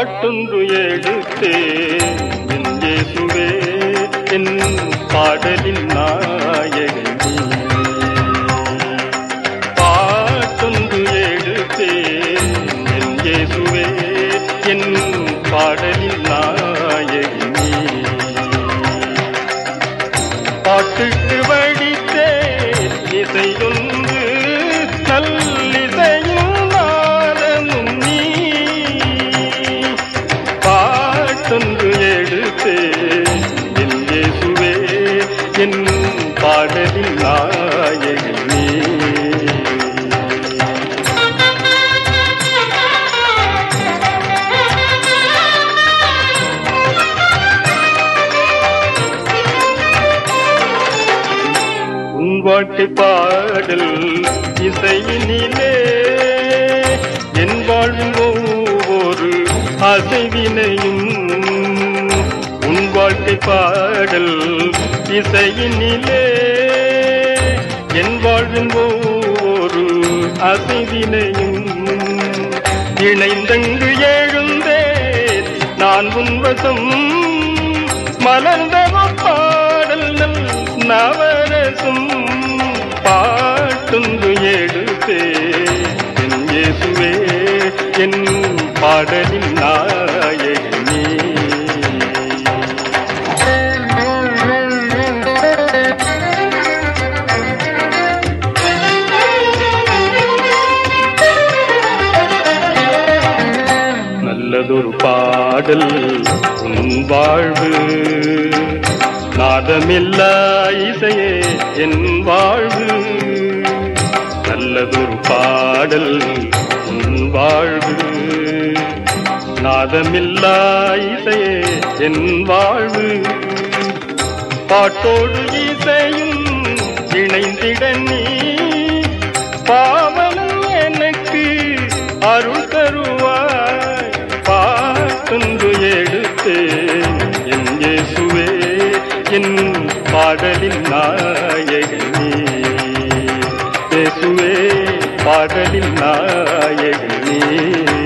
பாட்டொன்று எடுத்தேன் என் இயேசுவே என் பாடலின் நாயகனே. பாட்டொன்று எடுத்தேன் என் இயேசுவே என் பாடலின் நாயகனே. பாட்டுக்கு வடித்தேன் இசையொன்று நல்லிசையும் நாதமும் நீ. பாட்டொன்று எடுத்தேன் என் இயேசுவே என் பாடலின் நாயகனே. வாழ்க்கை பாடல் இசையினிலே என் வாழ்வின் ஒவ்வொரு அசைவினையும். உன் வாழ்க்கை பாடல் இசையினிலே என் வாழ்வின் ஒவ்வொரு அசைவினையும். இணைந்தங்கு எழுந்தேன் நான் உன்வசம் மலர்ந்த பாடல் நவரசம். பாட்டொன்று எடுத்தேன் என் இயேசுவே என் பாடலின் நாயகனே. நல்லதொரு பாடல் உன் வாழ்வு நாதமில்லா இசையே என் வாழ்வு. நல்லதொரு பாடல் உன் வாழ்வு நாதமில்லா இசையே என் வாழ்வு. பாட்டோடு இசையும் இணைந்திட நீ பாவலன் எனக்கு அருள் தருவாய். பாட்டொன்று எடுத்தேன் என் இயேசுவே என் பாடலின் நாயகனே. இயேசுவே பாடலின் நாயகனே.